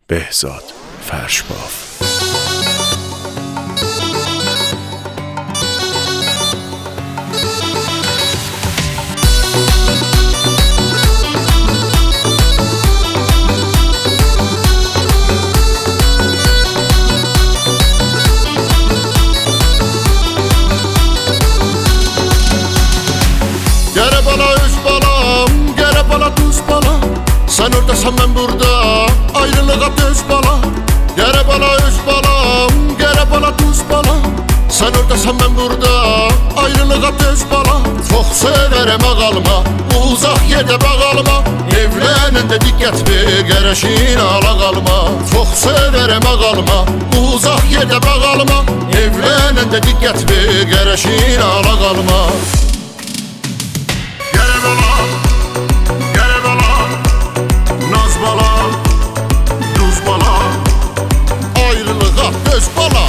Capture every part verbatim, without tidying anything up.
بهزاد فرشباف. Gere bala öz balam, gere bala tuz bala. Sen oradasan ben burada, ayrılığa döz bala. Gere bala öz balam, gere bala tuz bala. Sen oradasan ben burada, ayrılığa döz bala. Çok severim ağalıma, uzak yerde bağalıma. Evlenende dikkat bir gereşin ala kalma. Çok severim ağalıma, uzak yerde bağalıma. Evlenende dikkat bir gereşin ala kalma. Göz bala.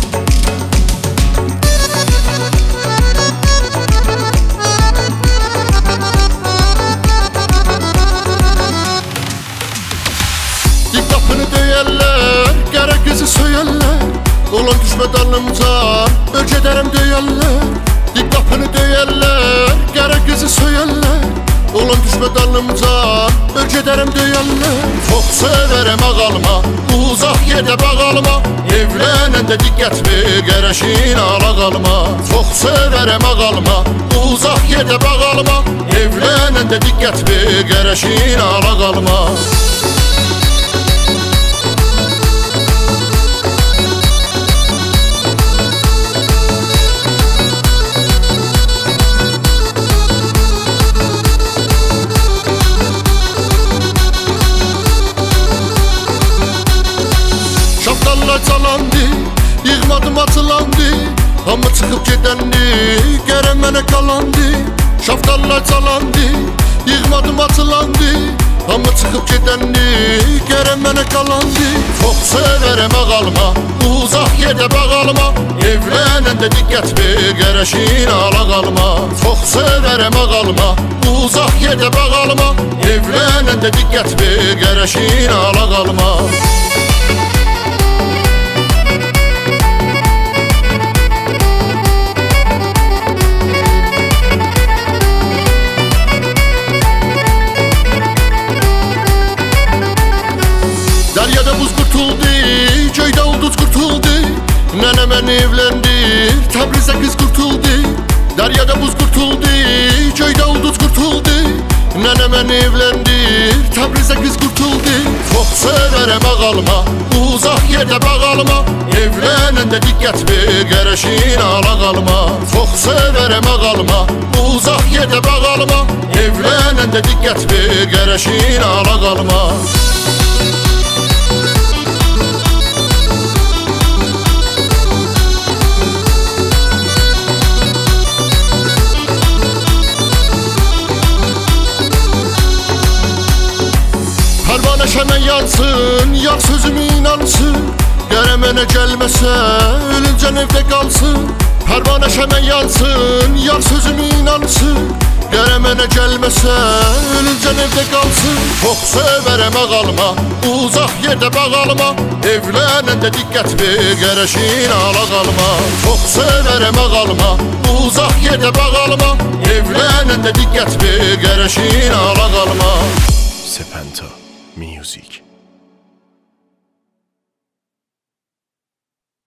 Dik kapını döyerler, gerek kızı söyerler. Olan düşme dalımca, ölç ederim döyerler. Dik kapını döyerler, gerek kızı söyerler. Olan düşme dalımca, ölç ederim döyerler. Çok severim ağalıma, uzak yerde bağalıma. Evlenende dikkat bir gereşin ala kalma. Çok severim ağalıma, uzak yerde bağalıma. Evlenende dikkat bir gereşin ala kalma. Şapkalar çalandı, yığmadım atılandı. Ama çıkıp gidendi, gelen bana kalandı. Şapkalar çalandı, yığmadım atılandı. Ama çıkıp gidendi, gelen bana kalandı. Çok severim ağalıma, uzak yerde bağalıma. Evlenende dikkat bir gereşin ala kalma. Çok severim ağalıma, uzak yerde bağalıma. Evlenende dikkat bir gereşin ala kalma. Deryada buz kurtuldu, köyde ulduz kurtuldu. Nenemen evlendir, Təbriz'e kız kurtuldu. Deryada buz kurtuldu, köyde ulduz kurtuldu. Nenemen evlendir, Təbriz'e kız kurtuldu. Çok severim ağalıma, uzak yerde bağalıma. Evlenende dikkat bir gereşin ala kalma. Çok severim ağalıma, uzak yerde bağalıma. Evlenende dikkat bir gereşin ala kalma. Pervane şemen yansın, yar sözüme inansın. Geremene gelmese, ölünce evde kalsın. Pervane şemen yansın, yar sözüme inansın. Geremene gelmese, ölünce evde kalsın. Çok severim ağalıma, uzak yerde bağalıma. Evlenende dikkat bir gereşin ala kalma. Çok severim ağalıma, uzak yerde bağalıma. Evlenende dikkat bir gereşin ala kalma. Sepenta Music.